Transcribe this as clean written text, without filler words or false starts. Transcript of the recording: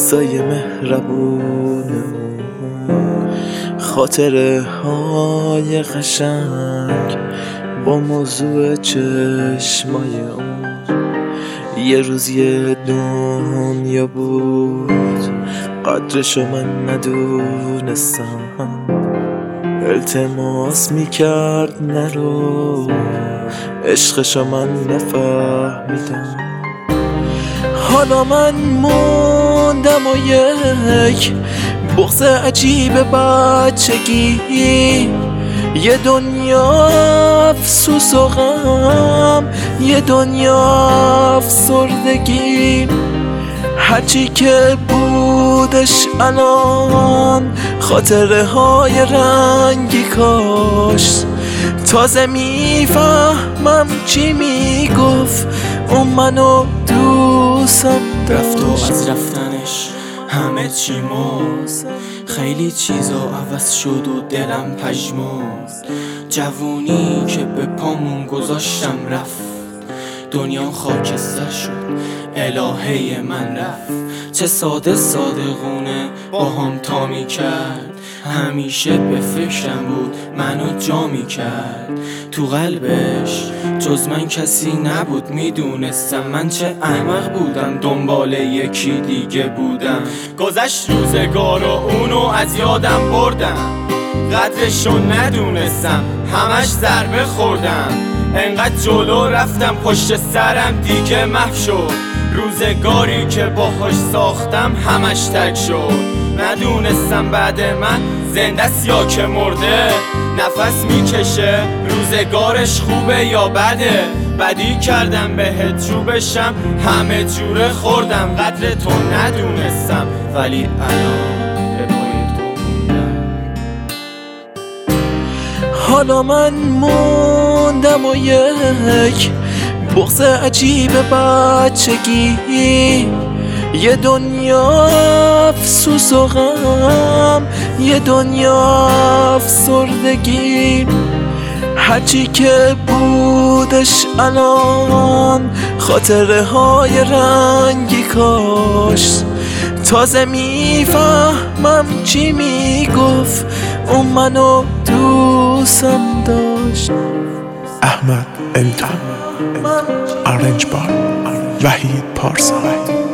قصای مهربونه، خاطره های قشنگ با موضوع چشمای اون. یه روز یه دنیا بود قدرشو من ندونستم، التماس میکرد نرو، عشقشو من نفهمیدم. حالا من موندم و یک بغض عجیب بچگی، یه دنیا افسوس و غم، یه دنیا افسردگی. هرچی که بودش الان خاطره های رنگی کاش. تازه میفهمم چی میگفت اون منو دوستم رفت و داشت. از رفتنش همه چی مرد، خیلی چیزا عوض شد و دلم پژمرد. جوونی که به پامون گذاشتم رفت، دنیا خاکستر شد، الهه من رفت. چه ساده صادقونه با هم تا می کرد، همیشه به فکرم بود منو جا می کرد. تو قلبش جز من کسی نبود، میدونستم من چه احمق بودم، دنبال یکی دیگه بودم. گذشت روزگار و اونو از یادم بردم، قدرشو ندونستم، همش ضربه خوردم. انقدر جلو رفتم پشت سرم دیگه محو شد، روزگاری که باهاش ساختم همش ترک شد. ندونستم بعد من زنده است یا که مرده، نفس میکشه روزگارش خوبه یا بده. بدی کردم بهت جو بشم، همه جوره خوردم، قدر تو ندونستم ولی الان به پای تو موندم. حالا من موندم و یک بغض عجیب بچگی، یه دنیا افسوس و غم، یه دنیا افسردگی. هرچی که بودش الان خاطره های رنگی کاش. تازه میفهمم چی میگفت اون منو دوستم داشت. احمد التو، آرنج بار، وحید پارسا.